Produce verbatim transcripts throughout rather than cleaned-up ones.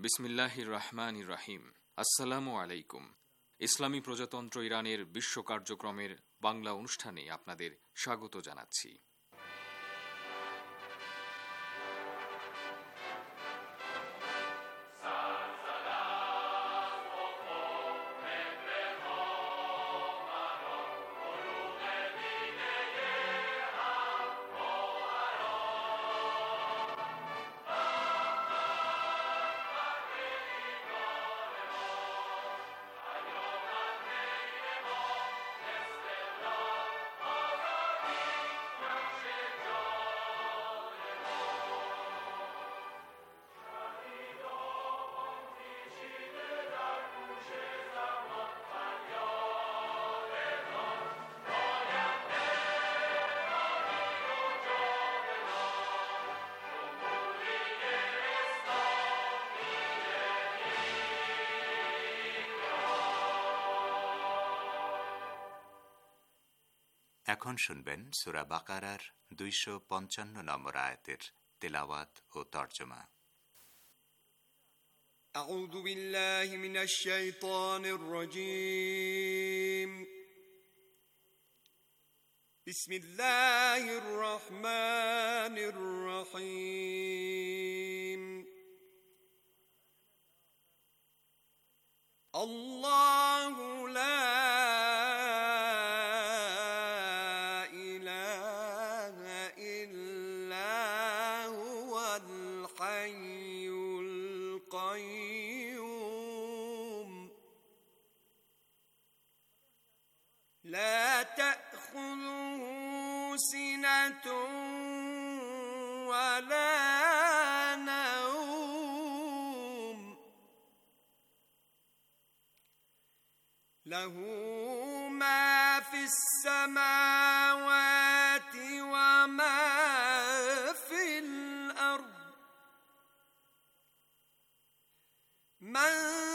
বিসমিল্লাহির রহমানির রহিম। আসসালামু আলাইকুম। ইসলামী প্রজাতন্ত্র ইরানের বিশ্ব কার্যক্রমের বাংলা অনুষ্ঠানে আপনাদের স্বাগত জানাচ্ছি। এখন শুনবেন সূরা বাকারার দুইশো পঞ্চান্ন নম্বর আয়াতের তেলাওয়াত ও তরজমা। আউযু বিল্লাহি মিনাশ শাইতানির রাজীম। বিসমিল্লাহির রহমানির রহিম। আল্লাহু লা لا تأخذه سنة ولا نوم له ما في السماوات وما في الأرض من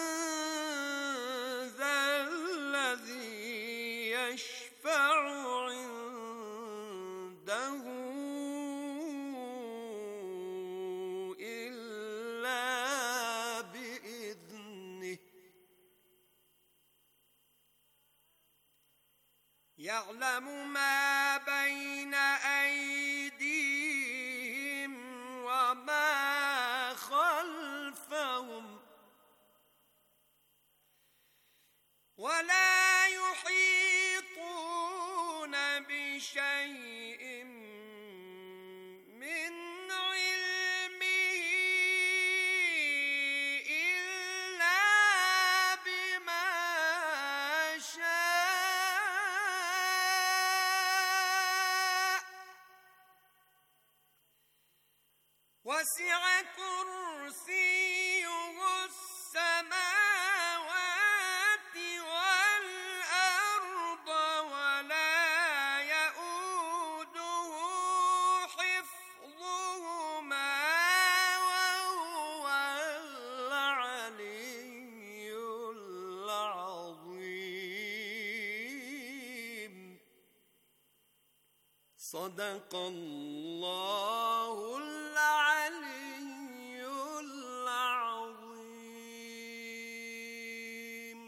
يشفع عنده إلا بإذنه يعلم ما بين أيديهم وما خلفهم ولا يحيطون بشيء من علمه إلا بما شاء وسع كرسيه السماوات والأرض ولا يؤوده حفظهما وهو العلي العظيم. صدق الله العلي العظيم.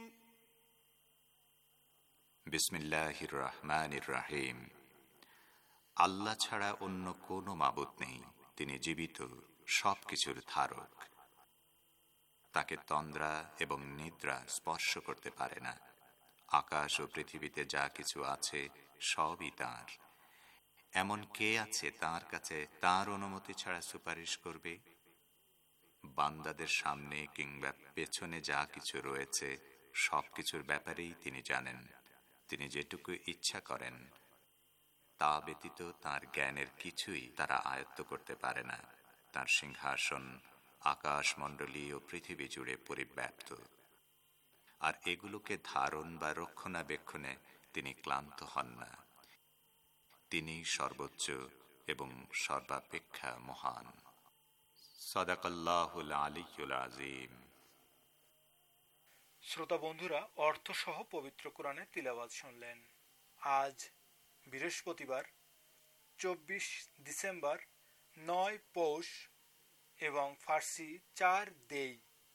বিসমিল্লাহির রহমানির রহিম। আল্লাহ ছাড়া অন্য কোনো মাবুদ নেই, তিনি জীবিত, সবকিছুর ধারক। তাকে তন্দ্রা এবং নিদ্রা স্পর্শ করতে পারে না। আকাশ ও পৃথিবীতে যা কিছু আছে সবই তাঁর। এমন কে আছে তাঁর কাছে তাঁর অনুমতি ছাড়া সুপারিশ করবে? বান্দাদের সামনে কিংবা পেছনে যা কিছু রয়েছে সবকিছুর ব্যাপারেই তিনি জানেন। তিনি যেটুকু ইচ্ছা করেন তা ব্যতীত তাঁর জ্ঞানের কিছুই তারা আয়ত্ত করতে পারে না। তাঁর সিংহাসন আকাশমণ্ডলী ও পৃথিবী জুড়ে পরিব্যাপ্ত, আর এগুলোকে ধারণ বা রক্ষণাবেক্ষণে তিনি ক্লান্ত হন না। তিনি সর্বোচ্চ এবং সর্বাপেক্ষা মহান। সাদাকাল্লাহুল আলিয়্যুল আযীম। শ্রোতা বন্ধুরা, অর্থসহ পবিত্র কোরআনের তিলাওয়াত শুনলেন। আজ বৃহস্পতিবার চব্বিশ ডিসেম্বর, নয় পৌষ এবং ফার্সি চার দেই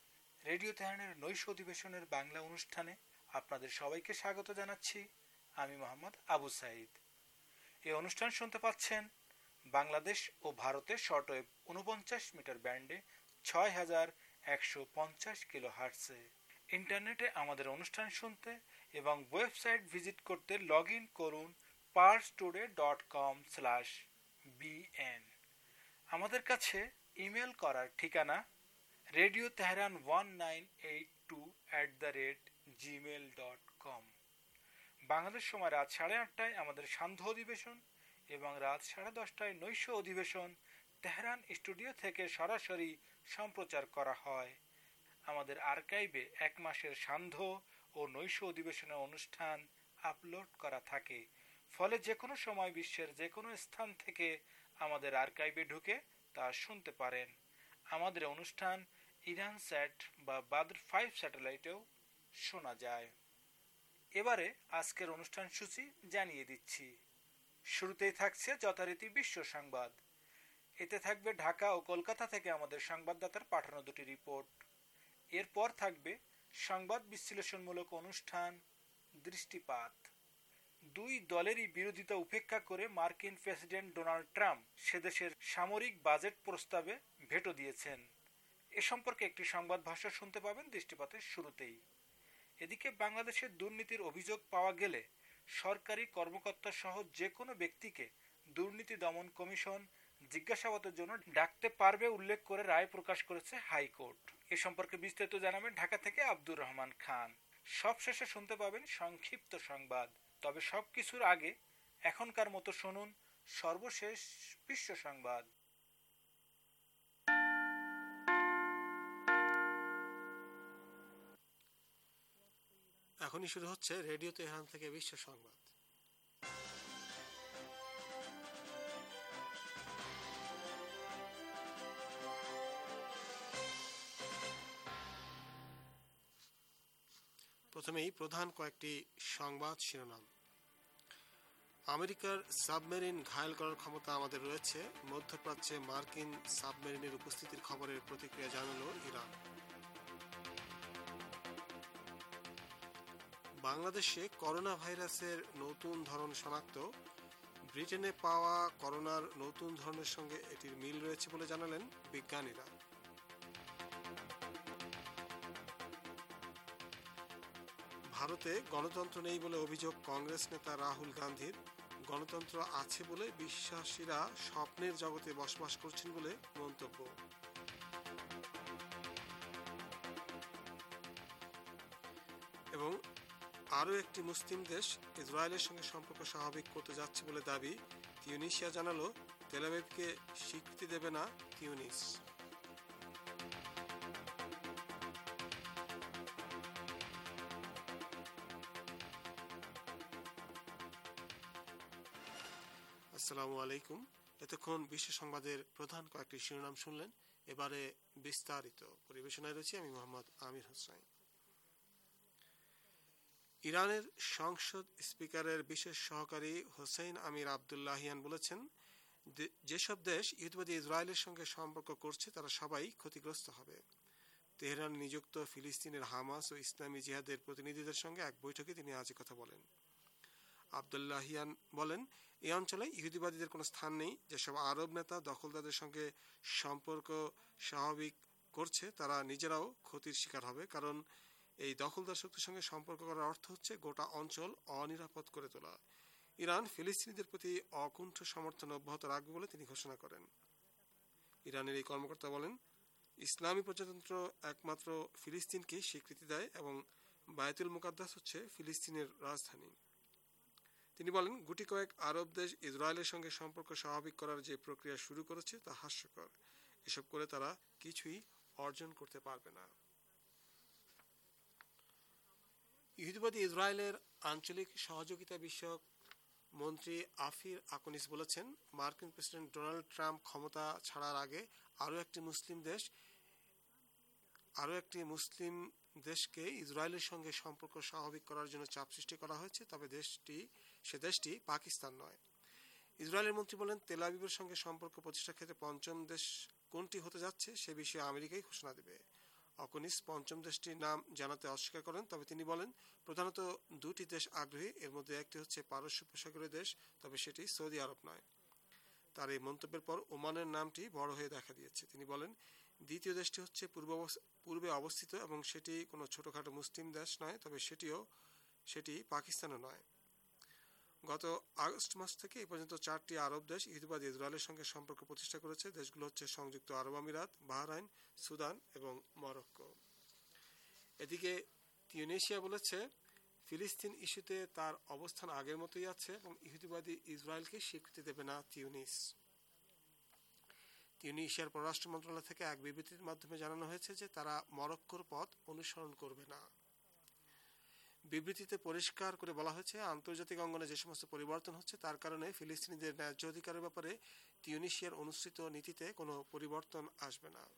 রেডিও তেহরানের নৈশ অধিবেশনের বাংলা অনুষ্ঠানে আপনাদের সবাইকে স্বাগত জানাচ্ছি। আমি মোহাম্মদ আবু সাইদ। এই অনুষ্ঠান শুনতে পাচ্ছেন বাংলাদেশ ও ভারতে শর্টওয়েভ উনপঞ্চাশ মিটার ব্যান্ডে ছয় হাজার একশো পঞ্চাশ কিলো হার্টসে। ইন্টারনেটে আমাদের অনুষ্ঠান শুনতে এবং ওয়েবসাইট ভিজিট করতে লগ ইন করুন Pars today dot com slash B N. আমাদের কাছে ইমেল করার ঠিকানা radio Tehran one nine eight two at the rate Gmail dot com. Bangladesh সময় রাত সাড়ে আটটায় আমাদের সান্ধ্য অধিবেশন এবং রাত সাড়ে দশটায় নৈশ অধিবেশন তেহরান স্টুডিও থেকে সরাসরি সম্প্রচার করা হয়। আমাদের আর্কাইভে এক মাসের সান্ধ্য ও নৈশ অধিবেশনের অনুষ্ঠান আপলোড করা থাকে, ফলে যে কোনো সময় বিশ্বের যে কোনো স্থান থেকে আমাদের আর্কাইভে ঢুকে তা শুনতে পারেন। আমাদের অনুষ্ঠান ইরান স্যাট বা বাদর ফাইভ স্যাটেলাইটেও শোনা যায়। এবারে আজকের অনুষ্ঠান সূচি জানিয়ে দিচ্ছি। শুরুতেই থাকছে যথারীতি বিশ্ব সংবাদ। এতে থাকবে ঢাকা ও কলকাতা থেকে আমাদের সংবাদদাতার পাঠানো দুটি রিপোর্ট। এরপর থাকবে সংবাদ বিশ্লেষণমূলক অনুষ্ঠান দৃষ্টিপাত। দুই দলেরই বিরোধিতা উপেক্ষা করে মার্কিন প্রেসিডেন্ট ডোনাল্ড ট্রাম্প সেদেশের সামরিক বাজেট প্রস্তাবে ভেটো দিয়েছেন। এ সম্পর্কে একটি সংবাদ ভাষ্য শুনতে পাবেন দৃষ্টিপাতের শুরুতেই। এদিকে বাংলাদেশের দুর্নীতির অভিযোগ পাওয়া গেলে সরকারি কর্মকর্তা সহ যে কোনো ব্যক্তিকে দুর্নীতি দমন কমিশন জিজ্ঞাসাবাদের জন্য ডাকতে পারবে উল্লেখ করে রায় প্রকাশ করেছে হাইকোর্ট। এ সম্পর্কে বিস্তারিত জানাবেন ঢাকা থেকে আব্দুর রহমান খান। সবশেষে শুনতে পাবেন সংক্ষিপ্ত সংবাদ। তবে সবকিছুর আগে এখনকার মতো শুনুন সর্বশেষ বিশ্ব সংবাদ। এখনই শুরু হচ্ছে রেডিও তেহরান থেকে বিশ্ব সংবাদ। প্রথমেই প্রধান কয়েকটি সংবাদ শিরোনাম। আমেরিকার সাবমেরিন ঘায়েল করার ক্ষমতা আমাদের রয়েছে। মধ্যপ্রাচ্যে মার্কিন সাবমেরিনের উপস্থিতির খবরের প্রতিক্রিয়া জানালো ইরান। বাংলাদেশে করোনা ভাইরাসের নতুন ধরন শনাক্ত। ব্রিটেনে পাওয়া করোনার নতুন ধরনের সঙ্গে এটির মিল রয়েছে বলে জানালেন বিজ্ঞানীরা। ভারতে গণতন্ত্র নেই বলে অভিযোগ কংগ্রেস নেতা রাহুল গান্ধীর। গণতন্ত্র আছে বলে বিশ্বাসীরা স্বপ্নের জগতে বসবাস করছেন বলে মন্তব্য। এবং আরও একটি মুসলিম দেশ ইসরায়েলের সঙ্গে সম্পর্ক স্বাভাবিক করতে যাচ্ছে বলে দাবি। তিউনিসিয়া জানালো তেল আবিবকে স্বীকৃতি দেবে না তিউনিস। আসসালামু আলাইকুম। এতক্ষণ বিশ্ব সংবাদের প্রধান কয়েকটি শিরোনাম শুনলেন। এবারে বিস্তারিত পরিবেশনায় রয়েছে আমি মোহাম্মদ আমির হোসেন। ইরানের সংসদ স্পিকারের বিশেষ সহকারী হোসেইন আমির আবদুল্লাহিয়ান বলেছেন, যেসব দেশ ইহুদিবাদী ইসরায়েলের সঙ্গে সম্পর্ক করছে তারা সবাই ক্ষতিগ্রস্ত হবে। তেহরান নিযুক্ত ফিলিস্তিনের হামাস ও ইসলামী জিহাদের প্রতিনিধিদের সঙ্গে এক বৈঠকে তিনি আজ কথা বলেন। আবদুল্লাহিয়ান বলেন, এই অঞ্চলে ইহুদিবাদীদের কোনো স্থান নেই। যেসব আরব নেতা দখলদারদের সঙ্গে সম্পর্ক স্বাভাবিক করছে তারা নিজেরাও ক্ষতির শিকার হবে, কারণ এই দখলদার শক্তির সঙ্গে সম্পর্ক করার অর্থ হচ্ছে গোটা অঞ্চল অনিরাপদ করে তোলা। ইরান ফিলিস্তিনিদের প্রতি অকুণ্ঠ সমর্থন অব্যাহত রাখবে বলে তিনি ঘোষণা করেন। ইরানের এই কর্মকর্তা বলেন, ইসলামী প্রজাতন্ত্র একমাত্র ফিলিস্তিনকে স্বীকৃতি দেয় এবং বায়তুল মুকাদ্দাস হচ্ছে ফিলিস্তিনের রাজধানী। তিনি বলেন, গুটি কয়েক আরব দেশ ইসরায়েলের সঙ্গে সম্পর্ক স্বাভাবিক করার যে প্রক্রিয়া শুরু করেছে তা হাস্যকর। এসব করে তারা কিছুই অর্জন করতে পারবে না। ইহুদিবাদী ইসরায়েলের আঞ্চলিক সহযোগিতা বিষয়ক মন্ত্রী আফির আকনিস বলেছেন, মার্কিন প্রেসিডেন্ট ডোনাল্ড ট্রাম্প ক্ষমতা ছাড়ার আগে আরও একটি মুসলিম দেশ আরও একটি মুসলিম দেশকে ইসরায়েলের সঙ্গে সম্পর্ক স্বাভাবিক করার জন্য চাপ সৃষ্টি করা হয়েছে, তবে দেশটি সে দেশটি পাকিস্তান নয়। ইসরায়েলের মন্ত্রী বলেন, তেল আবিবের সঙ্গে সম্পর্ক প্রতিষ্ঠার ক্ষেত্রে পঞ্চম দেশ কোনটি হতে যাচ্ছে সে বিষয়ে আমেরিকাই ঘোষণা দেবে। অকনিস পঞ্চম দেশটির নাম জানাতে অস্বীকার করেন, তবে তিনি বলেন প্রধানত দুটি দেশ আগ্রহী, এর মধ্যে একটি হচ্ছে পারস্য উপসাগরীয় দেশ, তবে সেটি সৌদি আরব নয়। তার এই মন্তব্যের পর ওমানের নামটি বড় হয়ে দেখা দিয়েছে। তিনি বলেন দ্বিতীয় দেশটি হচ্ছে পূর্ব পূর্বে অবস্থিত এবং সেটি কোনো ছোটখাটো মুসলিম দেশ নয়, তবে সেটিও সেটি পাকিস্তানও নয়। গত আগস্ট মাস থেকে এই পর্যন্ত চারটি আরব দেশ ইহুদিবাদী ইসরায়েলের সঙ্গে সম্পর্ক প্রতিষ্ঠা করেছে। দেশগুলো হচ্ছে সংযুক্ত আরব আমিরাত, বাহরাইন, সুদান এবং মরক্কো। এদিকে তিউনিসিয়া বলেছে ফিলিস্তিন ইস্যুতে তার অবস্থান আগের মতোই আছে এবং ইহুদিবাদী ইসরায়েলকে স্বীকৃতি দেবে না তিউনিস। তিউনিসিয়ার পররাষ্ট্র মন্ত্রণালয় থেকে এক বিবৃতির মাধ্যমে জানানো হয়েছে যে তারা মরক্কোর পথ অনুসরণ করবে না। বিবৃতিতে পরিষ্কার করে বলা হয়েছে আন্তর্জাতিক অঙ্গনে যে সমস্ত পরিবর্তন হচ্ছে তার কারণে ফিলিস্তিনিদের ন্যায্য অধিকারের ব্যাপারে তিউনিসিয়ার অনুসৃত নীতিতে কোনো পরিবর্তন আসবে না।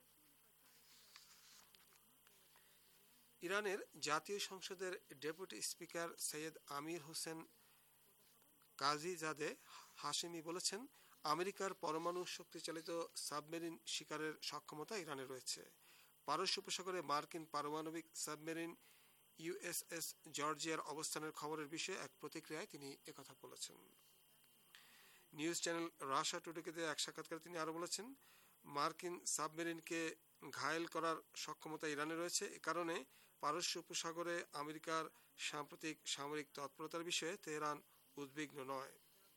ইরানের জাতীয় সংসদের deputy speaker Seyed Amir Hossein Ghazizadeh Hashemi বলেছেন আমেরিকার পরমাণু শক্তি চালিত সাবমেরিন শিকারের সক্ষমতা ইরানে রয়েছে। পারস্য উপসাগরে মার্কিন পারমাণবিক সাবমেরিন ইউএসএস জর্জিয়ার অবস্থানের খবরের বিষয়ে এক প্রতিক্রিয়ায় তিনি একথা বলেছেন। নিউজ চ্যানেল রাশিয়া টুডেকে দেয়া এক সাক্ষাৎকারে তিনি আরো বলেছেন মার্কিন সাবমেরিনকে ঘায়েল করার সক্ষমতা ইরানে রয়েছে, এ কারণে পারস্য উপসাগরে আমেরিকার সাম্প্রতিক সামরিক তৎপরতার বিষয়ে তেহরান উদ্বিগ্ন নয়।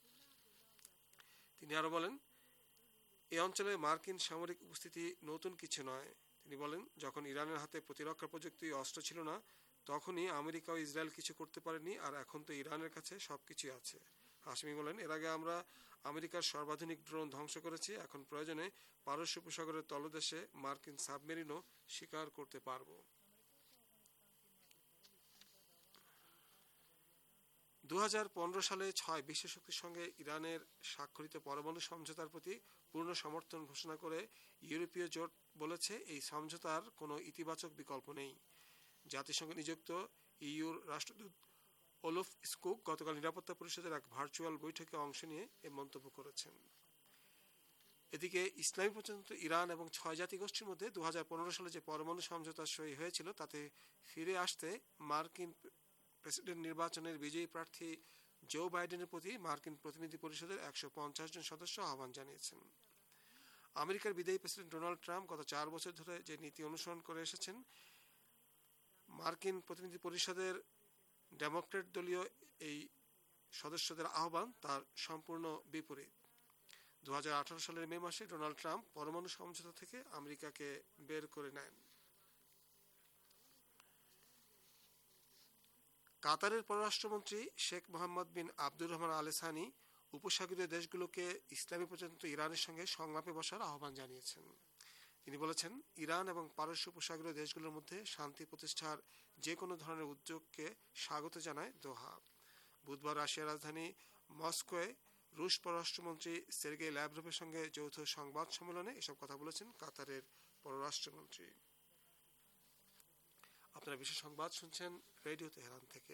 তিনি আরো বলেন এই অঞ্চলে মার্কিন সামরিক উপস্থিতি নতুন কিছু নয়। তিনি বলেন যখন ইরানের হাতে প্রতিরক্ষা প্রযুক্তি অস্ত্র ছিল না তখনই আমেরিকা ও ইসরায়েল কিছু করতে পারেনি, আর এখন তো ইরানের কাছে সবকিছুই আছে। হাশমি বলেন এর আগে আমরা আমেরিকার সর্বাধুনিক ড্রোন ধ্বংস করেছি, এখন প্রয়োজনে পারস্য উপসাগরের তলদেশে মার্কিন সাবমেরিনও শিকার করতে পারব। দু হাজার পনেরো সালে ছয় বিশ্বশক্তির সঙ্গে ইরানের স্বাক্ষরিত পরমাণু সমঝোতার প্রতি পূর্ণ সমর্থন ঘোষণা করে ইউরোপীয় জোট বলেছে এই সমঝোতার কোনো ইতিবাচক বিকল্প নেই। জাতিসংঘ নিযুক্ত ইইউর রাষ্ট্রদূত ওলফ স্কুক গতকাল নিরাপত্তা পরিষদের এক ভার্চুয়াল বৈঠকে অংশ নিয়ে এ মন্তব্য করেছেন। এদিকে ইসলামী প্রজাতন্ত্র ইরান এবং ছয় জাতি গোষ্ঠীর মধ্যে দু হাজার পনেরো সালে যে পরমাণু সমঝোতা সই হয়েছিল তাতে ফিরে আসতে মার্কিন প্রেসিডেন্ট নির্বাচনের বিজয়ী প্রার্থী জো বাইডেনের প্রতি মার্কিন প্রতিনিধি পরিষদের একশো পঞ্চাশ জন সদস্য আহ্বান জানিয়েছেন। আমেরিকার বিদায়ী প্রেসিডেন্ট ডোনাল্ড ট্রাম্প গত চার বছর ধরে যে নীতি অনুসরণ করে এসেছেন মার্কিন প্রতিনিধি পরিষদের ডেমোক্রেট দলীয় এই সদস্যদের আহ্বান তার সম্পূর্ণ বিপরীত। দু হাজার আঠারো সালের মে মাসে ডোনাল্ড ট্রাম্প পরমাণু সমঝোতা থেকে আমেরিকাকে বের করে নেন। কাতারের পররাষ্ট্রমন্ত্রী শেখ মোহাম্মদ বিন আব্দুর রহমান আল সানি উপসাগরীয় দেশগুলোকে ইসলামী প্রজাতন্ত্র ইরানের সঙ্গে সংলাপে বসার আহ্বান জানিয়েছেন। তিনি বলেছেন ইরান এবং পারস্য উপসাগরীয় দেশগুলোর মধ্যে শান্তি প্রতিষ্ঠার যে কোনো ধরনের উদ্যোগকে স্বাগত জানায় দোহা। বুধবার রাশিয়ার রাজধানী মস্কোয় রুশ পররাষ্ট্রমন্ত্রী সের্গেই ল্যাভরভের সঙ্গে যৌথ সংবাদ সম্মেলনে এসব কথা বলেছেন কাতারের পররাষ্ট্রমন্ত্রী। আপনারা বিশেষ সংবাদ শুনছেন রেডিও তেহরান থেকে।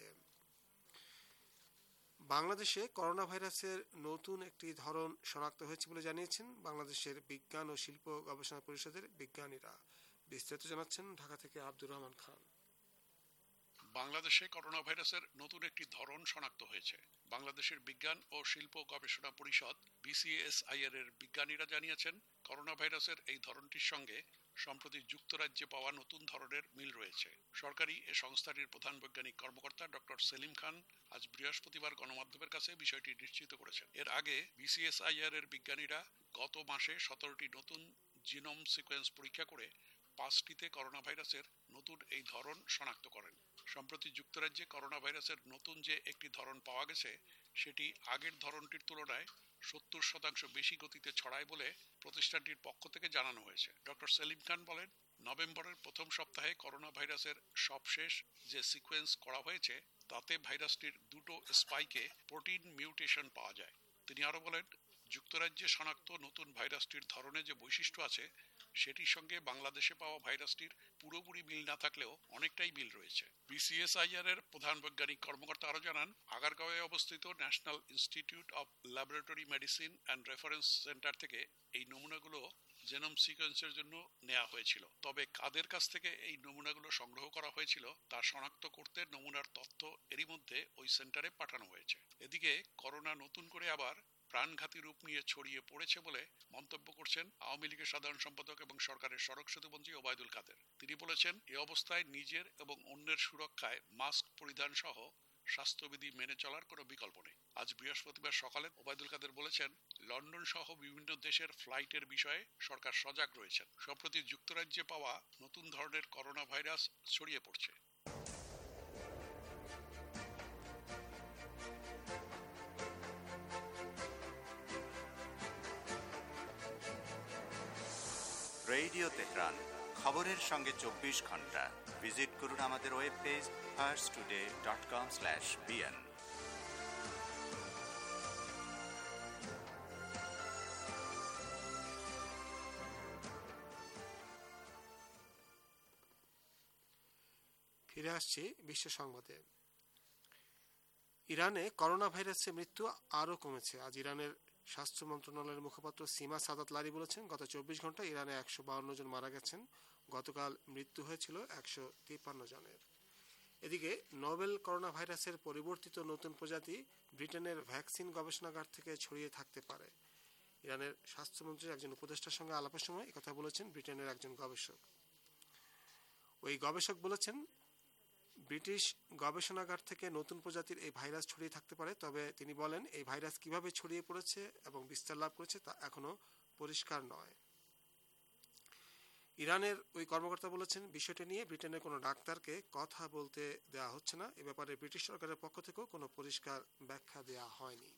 বাংলাদেশে করোনা ভাইরাসের নতুন একটি ধরন শনাক্ত হয়েছে বলে জানিয়েছেন বাংলাদেশের বিজ্ঞান ও শিল্প গবেষণা পরিষদের বিজ্ঞানীরা। বিস্তারিত জানাচ্ছেন ঢাকা থেকে আব্দুর রহমান খান। বাংলাদেশে করোনা ভাইরাসের নতুন একটি ধরন শনাক্ত হয়েছে। বাংলাদেশের বিজ্ঞান ও শিল্প গবেষণা পরিষদ বিসিএসআইআর এর বিজ্ঞানীরা জানিয়েছেন করোনা ভাইরাসের এই ধরনটির সঙ্গে সম্প্রতি যুক্তরাজ্যে পাওয়া নতুন ধরনের মিল রয়েছে। সরকারি এ সংস্থাটির প্রধান বৈজ্ঞানিক কর্মকর্তা ডক্টর সেলিম খান আজ বৃহস্পতিবার গণমাধ্যমের কাছে বিষয়টি নিশ্চিত করেছেন। এর আগে বিসিএসআইআর এর বিজ্ঞানীরা গত মাসে সতেরোটি নতুন জিনোম সিকোয়েন্স পরীক্ষা করে পাঁচটিতে করোনা ভাইরাসের নতুন এই ধরন শনাক্ত করেন। সম্প্রতি যুক্তরাজ্যে করোনা ভাইরাসের নতুন যে একটি ধরন পাওয়া গেছে সেটি আগের ধরনটির তুলনায় সত্তর শতাংশ বেশি গতিতে ছড়ায় বলে প্রতিষ্ঠানটির পক্ষ থেকে জানানো হয়েছে। ডক্টর সেলিম খান বলেন নভেম্বরের প্রথম সপ্তাহে করোনা ভাইরাসের সবশেষ যে সিকোয়েন্স করা হয়েছে তাতে ভাইরাসটির দুটো স্পাইকে প্রোটিন মিউটেশন পাওয়া যায়। তিনি আরো বলেন যুক্তরাজ্যে শনাক্ত নতুন ভাইরাসটির ধরনে যে বৈশিষ্ট্য আছে সেটির সঙ্গে বাংলাদেশে পাওয়া ভাইরাসটির পুরোপুরি মিল না থাকলেও অনেকটাই মিল রয়েছে। বিসিএসআইআর এর প্রধান বৈজ্ঞানিক কর্মকর্তা আরো জানান, আগারগাঁওয়ে অবস্থিত National Institute of Laboratory Medicine and Reference Centre থেকে এই নমুনাগুলো জেনোম সিকোয়েন্সের জন্য নেওয়া হয়েছিল। তবে কাদের কাছ থেকে এই নমুনাগুলো সংগ্রহ করা হয়েছিল তা শনাক্ত করতে নমুনার তথ্য এরই মধ্যে ওই সেন্টারে পাঠানো হয়েছে। এদিকে করোনা নতুন করে আবার প্রাণঘাতী রূপ নিয়ে ছড়িয়ে পড়েছে বলে মন্তব্য করছেন আওয়ামী লীগের সাধারণ সম্পাদক এবং সরকারের সড়ক সেতুমন্ত্রী ওবায়দুল কাদের। তিনি বলেছেন, এ অবস্থায় নিজের এবং অন্যের সুরক্ষায় মাস্ক পরিধান সহ স্বাস্থ্যবিধি মেনে চলার কোনো বিকল্প নেই। আজ বৃহস্পতিবার সকালে ওবায়দুল কাদের বলেছেন, লন্ডন সহ বিভিন্ন দেশের ফ্লাইটের বিষয়ে সরকার সজাগ রয়েছেন। সম্প্রতি যুক্তরাজ্যে পাওয়া নতুন ধরনের করোনা ভাইরাস ছড়িয়ে পড়ছে। রেডিও তেহরান, খবরের সঙ্গে চব্বিশ ঘন্টা। ভিজিট করুন আমাদের web page first today dot com slash B N. ফিরে আসছি বিশ্ব সংবাদে। ইরানে করোনা ভাইরাসে মৃত্যু আরও কমেছে। আজ ইরানের স্বাস্থ্য মন্ত্রণালয়ের মুখপাত্র সীমা সাদাত লারি বলেছেন, গত চব্বিশ ঘন্টায় ইরানে একশো বাউন্ন জন মারা গেছেন। গতকাল মৃত্যু হয়েছিল একশো তিপ্পান্ন জনের। এদিকে নোবেল করোনা ভাইরাসের পরিবর্তিত নতুন প্রজাতি ব্রিটেনের ভ্যাকসিন গবেষণাগার থেকে ছড়িয়ে থাকতে পারে। ইরানের স্বাস্থ্যমন্ত্রীর একজন উপদেষ্টার সঙ্গে আলাপের সময় একথা বলেছেন ব্রিটেনের একজন গবেষক। ওই গবেষক বলেছেন, ব্রিটিশ গবেষণাগার থেকে নতুন প্রজাতির এই ভাইরাস ছড়িয়ে থাকতে পারে। তবে তিনি বলেন, এই ভাইরাস কিভাবে ছড়িয়ে পড়েছে এবং বিস্তার লাভ করেছে তা এখনো পরিষ্কার নয়। ইরানের ওই কর্মকর্তা বলেছেন, বিষয়টি নিয়ে ব্রিটেনের কোনো ডাক্তারকে কথা বলতে দেওয়া হচ্ছে না। এ ব্যাপারে ব্রিটিশ সরকারের পক্ষ থেকেও কোনো পরিষ্কার ব্যাখ্যা দেওয়া হয়নি।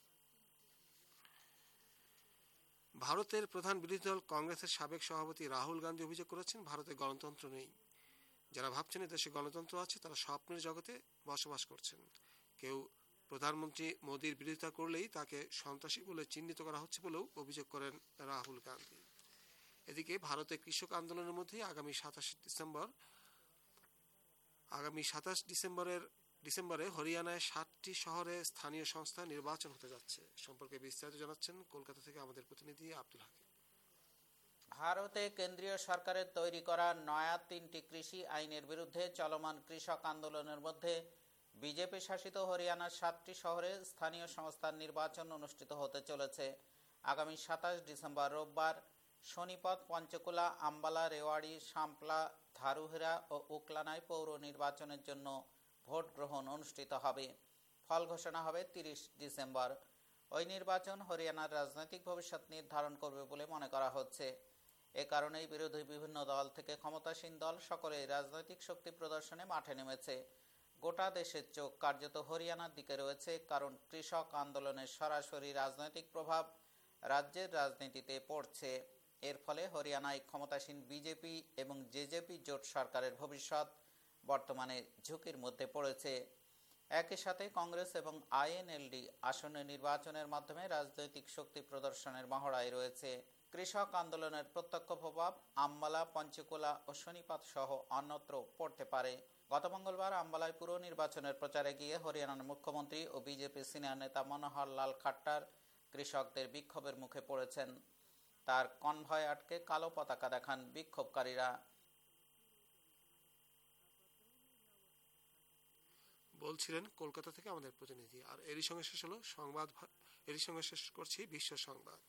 ভারতের প্রধান বিরোধী দল কংগ্রেসের সাবেক সভাপতি রাহুল গান্ধী অভিযোগ করেছেন, ভারতে গণতন্ত্র নেই। যারা ভাবছেন দেশে গণতন্ত্র আছে তারা স্বপ্নের জগতে বসবাস করছেন। কেউ প্রধানমন্ত্রী মোদীর বিরোধিতা করলেই তাকে সন্ত্রাসী বলে চিহ্নিত করা হচ্ছে বলেও অভিযোগ করেন রাহুল গান্ধী। এদিকে ভারতে কৃষক আন্দোলনের মধ্যে আগামী সাতাশ ডিসেম্বর আগামী সাতাশ ডিসেম্বরের ডিসেম্বরে হরিয়ানায় সাতটি শহরে স্থানীয় সংস্থা নির্বাচন হতে যাচ্ছে। সম্পর্কে বিস্তারিত জানাচ্ছেন কলকাতা থেকে আমাদের প্রতিনিধি আব্দুল হাকিম। ভারতে কেন্দ্রীয় সরকারের তৈরি করা নয়া তিনটি কৃষি আইনের বিরুদ্ধে চলমান কৃষক আন্দোলনের মধ্যে বিজেপি শাসিত হরিয়ানার সাতটি শহরে স্থানীয় সংস্থার নির্বাচন অনুষ্ঠিত হতে চলেছে। আগামী সাতাশ ডিসেম্বর রোববার শনিপথ, পঞ্চকুলা, আম্বালা, রেওয়াড়ি, শামপ্লা, ধারুহেরা ও উকলানায় পৌর নির্বাচনের জন্য ভোট গ্রহণ অনুষ্ঠিত হবে। ফল ঘোষণা হবে তিরিশ ডিসেম্বর। ওই নির্বাচন হরিয়ানার রাজনৈতিক ভবিষ্যৎ নির্ধারণ করবে বলে মনে করা হচ্ছে। এ কারণেই বিরোধী বিভিন্ন দল থেকে ক্ষমতাসীন দল সকলেই রাজনৈতিক শক্তি প্রদর্শনে মাঠে নেমেছে। গোটা দেশের চোখ কার্যত হরিয়ানার দিকে রয়েছে, কারণ কৃষক আন্দোলনের সরাসরি রাজনৈতিক প্রভাব রাজ্যের রাজনীতিতে পড়ছে। এর ফলে হরিয়ানায় ক্ষমতাসীন বিজেপি এবং জেজেপি জোট সরকারের ভবিষ্যৎ বর্তমানে ঝুঁকির মধ্যে পড়েছে। একই সাথে কংগ্রেস এবং আইএনএলডি আসন্ন নির্বাচনের মাধ্যমে রাজনৈতিক শক্তি প্রদর্শনের মহড়ায় রয়েছে। কৃষক আন্দোলনের প্রত্যক্ষ প্রভাব আম্বালা, পঞ্চকুলা ও শনিপথ সহ অন্যত্র পড়তে পারে। গত মঙ্গলবার আম্বালায় পুর নির্বাচনের প্রচারে গিয়ে হরিয়ানার মুখ্যমন্ত্রী ও বিজেপি সিনিয়র নেতা মনোহর লাল খাট্টার কৃষকদের বিক্ষোভের মুখে পড়েছেন। তার কনভয় আটকে কালো পতাকা দেখান বিক্ষোভকারীরা। বলছিলেন কলকাতা থেকে আমাদের প্রতিনিধি। আর এরই সঙ্গে শেষ হলো সংবাদ এরই সঙ্গে শেষ করছি বিশ্ব সংবাদ।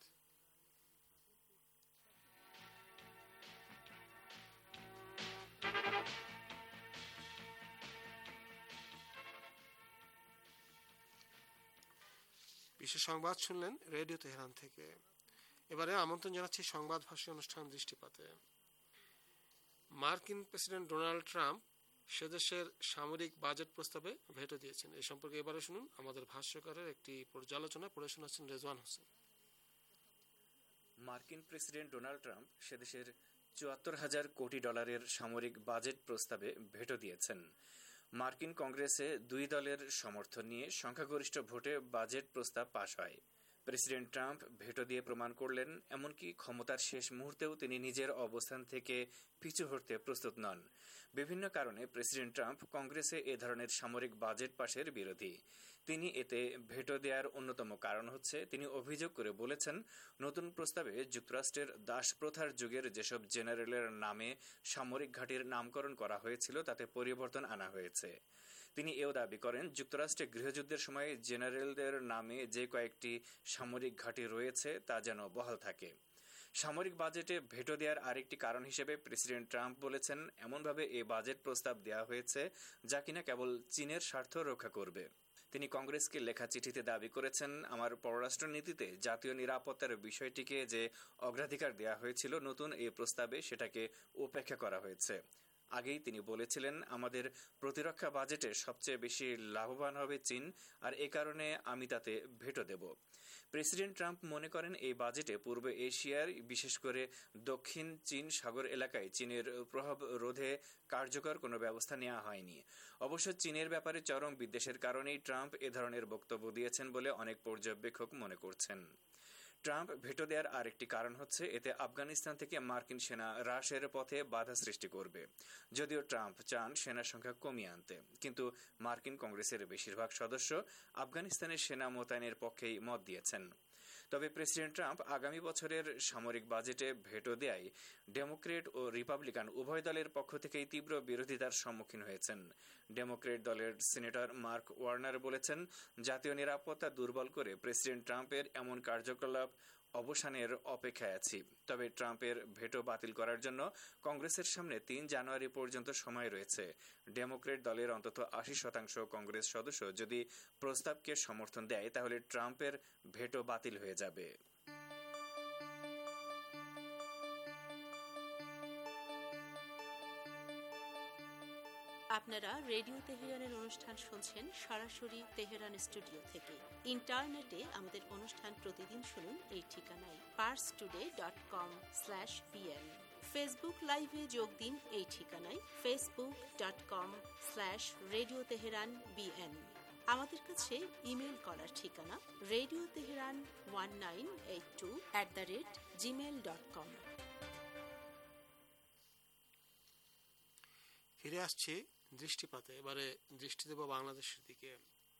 বিশ্ব সংবাদ শুনলেন রেডিও তেহরান থেকে। এবারে আমন্ত্রণ জানাচ্ছি সংবাদ ভাষ্য অনুষ্ঠান দৃষ্টিপাতে। মার্কিন প্রেসিডেন্ট ডোনাল্ড ট্রাম্প সেদেশের সামরিক বাজেট প্রস্তাবে ভেটো দিয়েছেন। এই সম্পর্কে এবারে শুনুন আমাদের ভাষ্যকারের একটি পর্যালোচনা পড়ে শোনাচ্ছেন রেজওয়ান হোসেন। মার্কিন প্রেসিডেন্ট ডোনাল্ড ট্রাম্প সেদেশের চুয়াত্তর হাজার কোটি ডলারের সামরিক বাজেট প্রস্তাবে ভেটো দিয়েছেন। মার্কিন কংগ্রেসে দুই দলের সমর্থন নিয়ে সংখ্যাগরিষ্ঠ ভোটে বাজেট প্রস্তাব পাশ হয়। প্রেসিডেন্ট ট্রাম্প ভেটো দিয়ে প্রমাণ করলেন, এমনকি ক্ষমতার শেষ মুহূর্তেও তিনি নিজের অবস্থান থেকে পিছু হটতে প্রস্তুত নন। বিভিন্ন কারণে প্রেসিডেন্ট ট্রাম্প কংগ্রেসে এ ধরনের সামরিক বাজেট পাশের বিরোধী। তিনি এতে ভেটো দেওয়ার অন্যতম কারণ হচ্ছে, তিনি অভিযোগ করে বলেছেন, নতুন প্রস্তাবে যুক্তরাষ্ট্রের দাস প্রথার যুগের যেসব জেনারেলের নামে সামরিক ঘাঁটির নামকরণ করা হয়েছিল তাতে পরিবর্তন আনা হয়েছে। তিনি এও দাবি করেন, যুক্তরাষ্ট্রে গৃহযুদ্ধের সময় জেনারেলদের নামে যে কয়েকটি সামরিক ঘাঁটি রয়েছে তা যেন বহাল থাকে। সামরিক বাজেটে ভেটো দেওয়ার আরেকটি কারণ হিসেবে প্রেসিডেন্ট ট্রাম্প বলেছেন, এমনভাবে এ বাজেট প্রস্তাব দেওয়া হয়েছে যা কিনা কেবল চীনের স্বার্থ রক্ষা করবে। তিনি কংগ্রেসকে লেখা চিঠিতে দাবি করেছেন, আমার পররাষ্ট্র নীতিতে জাতীয় নিরাপত্তার বিষয়টিকে যে অগ্রাধিকার দেওয়া হয়েছিল, নতুন এই প্রস্তাবে সেটাকে উপেক্ষা করা হয়েছে। আগেই তিনি বলেছিলেন, আমাদের প্রতিরক্ষা বাজেটে সবচেয়ে বেশি লাভবান হবে চীন, আর এ কারণে আমি তাতে ভেটো দেব। প্রেসিডেন্ট ট্রাম্প মনে করেন, এই বাজেটে পূর্ব এশিয়ার, বিশেষ করে দক্ষিণ চীন সাগর এলাকায় চীনের প্রভাব রোধে কার্যকর কোনো ব্যবস্থা নেওয়া হয়নি। অবশ্য চীনের ব্যাপারে চরম বিদ্বেষের কারণেই ট্রাম্প এ ধরনের বক্তব্য দিয়েছেন বলে অনেক পর্যবেক্ষক মনে করছেন। ট্রাম্প ভেটো দেওয়ার আরেকটি কারণ হচ্ছে, এতে আফগানিস্তান থেকে মার্কিন সেনা হ্রাসের পথে বাধা সৃষ্টি করবে। যদিও ট্রাম্প চান সেনা সংখ্যা কমিয়ে আনতে, কিন্তু মার্কিন কংগ্রেসের বেশিরভাগ সদস্য আফগানিস্তানের সেনা মোতায়েনের পক্ষেই মত দিয়েছেন। তবে প্রেসিডেন্ট ট্রাম্প আগামী বছরের সামরিক বাজেটে ভেটো দেয় ডেমোক্রেট ও রিপাবলিকান উভয় দলের পক্ষ থেকেই তীব্র বিরোধিতার সম্মুখীন হয়েছেন। ডেমোক্রেট দলের সিনেটর মার্ক ওয়ার্নার বলেছেন, জাতীয় নিরাপত্তা দুর্বল করে প্রেসিডেন্ট ট্রাম্পের এমন কার্যকলাপ অবসানের অপেক্ষায় আছি। তবে ট্রাম্পের ভেটো বাতিল করার জন্য কংগ্রেসের সামনে তিন জানুয়ারি পর্যন্ত সময় রয়েছে। ডেমোক্রেট দলের অন্তত আশি শতাংশ কংগ্রেস সদস্য যদি প্রস্তাবকে সমর্থন দেয়, তাহলে ট্রাম্পের ভেটো বাতিল হয়ে যাবে। আপনারা রেডিও তেহরানের অনুষ্ঠান শুনছেন সরাসরি তেহরান স্টুডিও থেকে। ইন্টারনেটে আমাদের অনুষ্ঠান প্রতিদিন শুনুন এই ঠিকানায় Pars today dot com slash B N. Facebook লাইভে যোগ দিন এই ঠিকানায় Facebook dot com slash radio Tehran B N. আমাদের কাছে ইমেল করার ঠিকানা radio Tehran one nine eight two at the rate Gmail dot com. ফিরে আসছি দৃষ্টিপাতে। এবারে দৃষ্টি দেব বাংলাদেশের দিকে।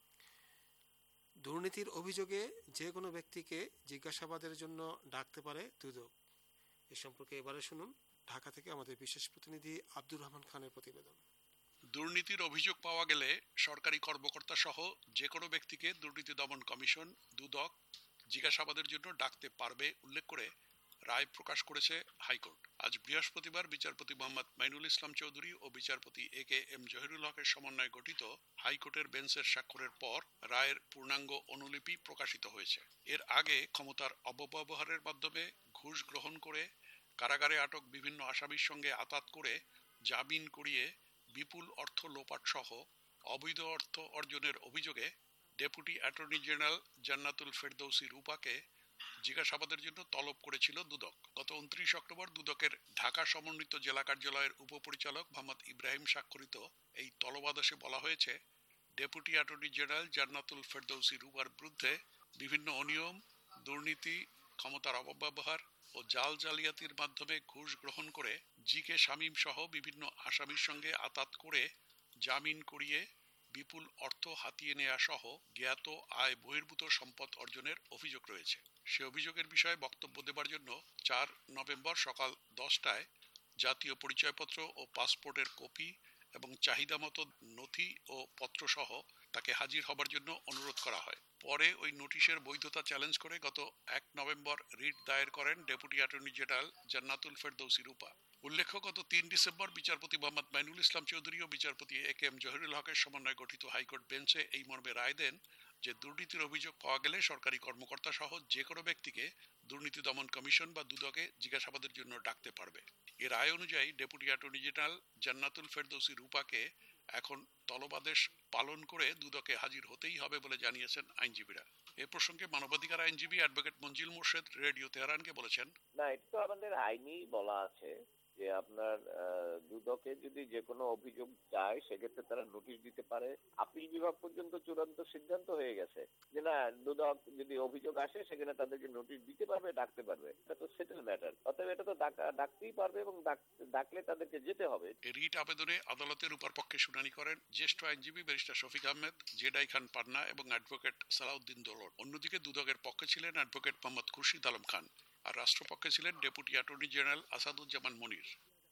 দুর্নীতির অভিযোগে যে কোনো ব্যক্তিকে জিজ্ঞাসাবাদের জন্য ডাকতে পারে দুদক। এ সম্পর্কে এবারে শুনুন ঢাকা থেকে আমাদের বিশেষ প্রতিনিধি আব্দুর রহমান খানের প্রতিবেদন। দুর্নীতির অভিযোগ পাওয়া গেলে সরকারি কর্মকর্তা সহ যে কোনো ব্যক্তিকে দুর্নীতি দমন কমিশন দুদক জিজ্ঞাসাবাদের জন্য ডাকতে পারবে উল্লেখ করে রায় প্রকাশ করেছে হাইকোর্ট। আজ বৃহস্পতিবার বিচারপতি মোহাম্মদ মাইনুল ইসলাম চৌধুরী ও বিচারপতি এ কে এম জহিরুল হকের সমন্বয়ে গঠিত হাইকোর্টের বেঞ্চের স্বাক্ষরের পর রায়ের পূর্ণাঙ্গ অনুলিপি প্রকাশিত হয়েছে। এর আগে ক্ষমতার অপব্যবহারের মাধ্যমে ঘুষ গ্রহণ করে কারাগারে আটক বিভিন্ন আসামির সঙ্গে আতাত করে জামিন করিয়ে বিপুল অর্থ লোপাট সহ অবৈধ অর্থ অর্জনের অভিযোগে deputy attorney general Jannatul Ferdousi রূপাকে জিজ্ঞাসাবাদের জন্য তলব করেছিল দুদক। গত উনত্রিশ অক্টোবর দুদকের ঢাকা সমন্বিত জেলা কার্যালয়ের উপপরিচালক মোহাম্মদ ইব্রাহিম স্বাক্ষরিত এই তলবাদেশে বলা হয়েছে, deputy attorney general Jannatul Ferdousi রূপার বিরুদ্ধে বিভিন্ন অনিয়ম, দুর্নীতি, ক্ষমতার অপব্যবহার ও জাল জালিয়াতির মাধ্যমে ঘুষ গ্রহণ করে জি কে শামীম সহ বিভিন্ন আসামির সঙ্গে আতাত করে জামিন করিয়ে বিপুল অর্থ হাতিয়ে নেওয়া সহ জ্ঞাত আয় বহির্ভূত সম্পদ অর্জনের অভিযোগ রয়েছে। সে অভিযোগের বিষয়ে বক্তব্য দেবার জন্য চার নভেম্বর সকাল দশটায় জাতীয় পরিচয়পত্র ও পাসপোর্টের কপি এবং চাহিদা মতো নথি ও পত্র সহ তাকে হাজির হবার জন্য অনুরোধ করা হয়। পরে ওই নোটিশের বৈধতা চ্যালেঞ্জ করে গত এক নভেম্বর রিট দায়ের করেন deputy attorney general Jannatul Ferdousi Rupa. উল্লেখ্য, গত তিন ডিসেম্বর বিচারপতি মোহাম্মদ মাইনুল ইসলাম চৌধুরী ও বিচারপতি এ কে এম জহিরুল হকের সমন্বয়ে গঠিত হাইকোর্ট বেঞ্চে এই মর্মে রায় দেন যে দুর্নীতির অভিযোগ পাওয়া গেলে সরকারি কর্মকর্তা সহ যে কোনো ব্যক্তিকে দুর্নীতি দমন কমিশন বা দুদকে জিজ্ঞাসাবাদের জন্য ডাকতে পারবে। এ রায় অনুযায়ী deputy attorney general Jannatul Ferdousi রূপাকে এখন তলবাদেশ পালন করে দুদকে হাজির হতেই হবে বলে জানিয়েছেন আইনজীবীরা। এ প্রসঙ্গে মানবাধিকার আইনজীবী অ্যাডভোকেট মঞ্জিল মোর্শেদ রেডিও তেহরানকে বলেছেন, না, এটা তো আমাদের আইনেই বলা আছে যে যে আপনার আহ, দুদকে যদি যে কোনো অভিযোগ চায় সেক্ষেত্রে তারা নোটিশ দিতে পারে। আপিল বিভাগ পর্যন্ত চূড়ান্ত সিদ্ধান্ত হয়ে গেছে যে না, দুদক যদি অভিযোগ আসে সেখানে তাদেরকে নোটিশ দিতে পারবে, ডাকতে পারবে। এটা তো সেটেল ম্যাটার, অতএব এটা তো ডাকা- ডাকতেই পারবে এবং ডাক- ডাকলে তাদেরকে যেতে হবে। এই রিট আবেদনে আদালতের উপর পক্ষে শুনানি করেন জ্যেষ্ঠ আইনজীবী ব্যারিস্টার শফিক আহমেদ, জেডাই খান পান্না এবং অ্যাডভোকেট সালাউদ্দিন দোলন। অন্যদিকে দুদকের পক্ষে ছিলেন অ্যাডভোকেট মোহাম্মদ খুরশিদ আলম খান, আর রাষ্ট্রপক্ষে ছিলেন deputy attorney general Asaduzzaman Monir.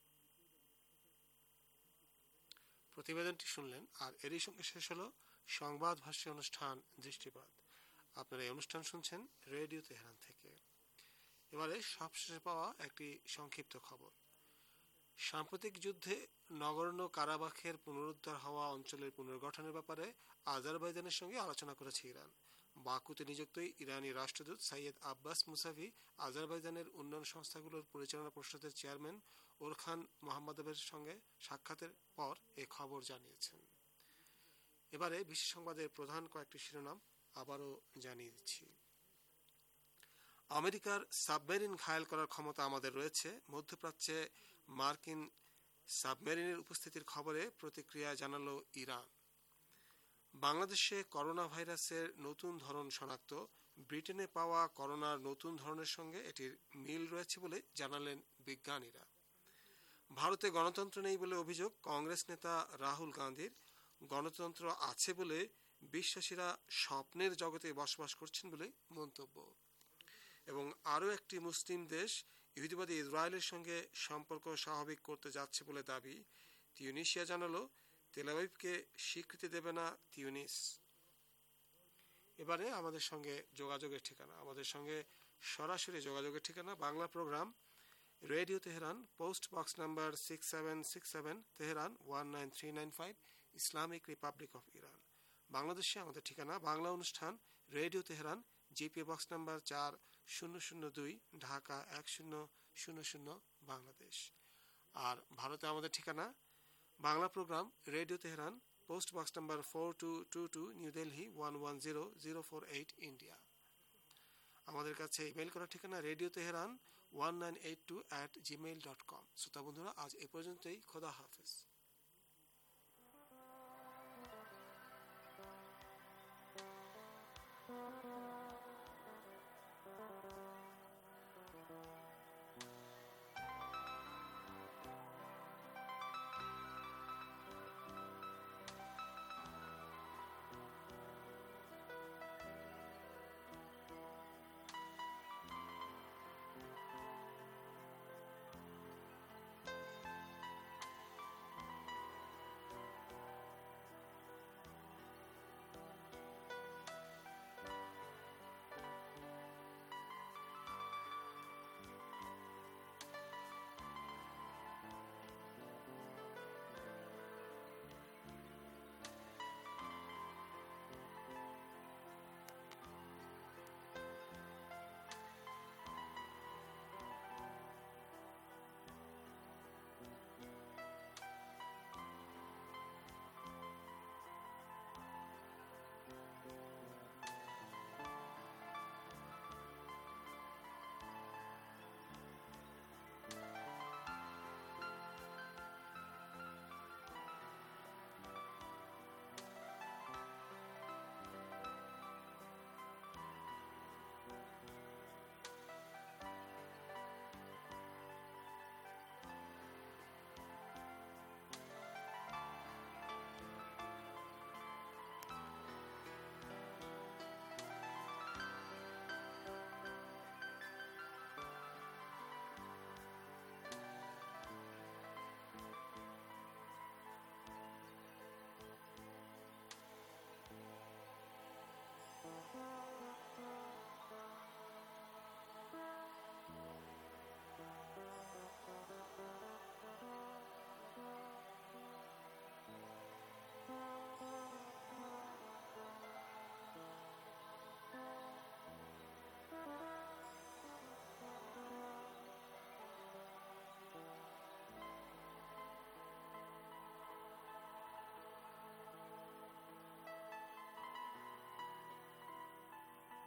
প্রতিবেদনটি শুনলেন, আর এরই সঙ্গে শেষ হলো সংবাদ ভাষ্য অনুষ্ঠান দৃষ্টিপাত। আপনারা এই অনুষ্ঠান শুনছেন রেডিও তেহরান থেকে। এবারে সবশেষে পাওয়া একটি সংক্ষিপ্ত খবর। সাম্প্রতিক যুদ্ধে নগর্ণ কারাবাখের পুনরুদ্ধার হওয়া অঞ্চলের পুনর্গঠনের ব্যাপারে আজারবাইজানের সঙ্গে আলোচনা করেছে ইরান। বাকুতে নিযুক্ত ইরানি রাষ্ট্রদূত সাইয়েদ আব্বাস মুসাভি আজারবাইজানের উন্নয়ন সংস্থাগুলোর পরিচালনা পরিষদের চেয়ারম্যান ওরখান মোহাম্মদবের সঙ্গে সাক্ষাতের পর এ খবর জানিয়েছেন। এবারে বিশ্ব সংবাদের প্রধান কয়েকটি শিরোনাম আবারও জানিয়ে দিচ্ছি। আমেরিকার সাবমেরিন ঘায়েল করার ক্ষমতা আমাদের রয়েছে। মধ্যপ্রাচ্যে মার্কিন সাবমেরিনের উপস্থিতির খবরে প্রতিক্রিয়া জানালো ইরান। বাংলাদেশে করোনা ভাইরাসের নতুন ধরন শনাক্ত। ব্রিটেনে পাওয়া করোনার নতুন ধরনের সঙ্গে এটির মিল রয়েছে বলে জানালেন বিজ্ঞানীরা। ভারতে গণতন্ত্র নেই বলে অভিযোগ কংগ্রেস নেতা রাহুল গান্ধীর। গণতন্ত্র আছে বলে বিশ্বাসীরা স্বপ্নের জগতে বসবাস করছেন বলে মন্তব্য। এবং আরও একটি মুসলিম দেশ ইহুদিবাদী ইসরায়েলের সঙ্গে সম্পর্ক স্বাভাবিক করতে যাচ্ছে বলে দাবি। তিউনিসিয়া জানালো তেল আবিবকে স্বীকৃতি দেবে না তিউনিস। এবারে আমাদের সঙ্গে যোগাযোগের ঠিকানা, আমাদের সঙ্গে সরাসরি যোগাযোগের ঠিকানা Bangla programme radio Tehran, post box number six seven six seven Tehran one nine three nine five, Islamic Republic of Iran. বাংলাদেশে আমাদের ঠিকানা বাংলা অনুষ্ঠান radio Tehran, G P box number চার শূন্য শূন্য দুই, ঢাকা এক শূন্য শূন্য শূন্য, বাংলাদেশ। আর ভারতে আমাদের ঠিকানা Bangla programme radio Tehran, post box number four two two two, New Delhi one one zero zero four eight, India. আমাদের কাছে ইমেল করার ঠিকানা radio Tehran one nine eight two at Gmail dot com. শ্রোতা বন্ধুরা, আজ এ পর্যন্তই। খোদা হাফেজ। Thank you.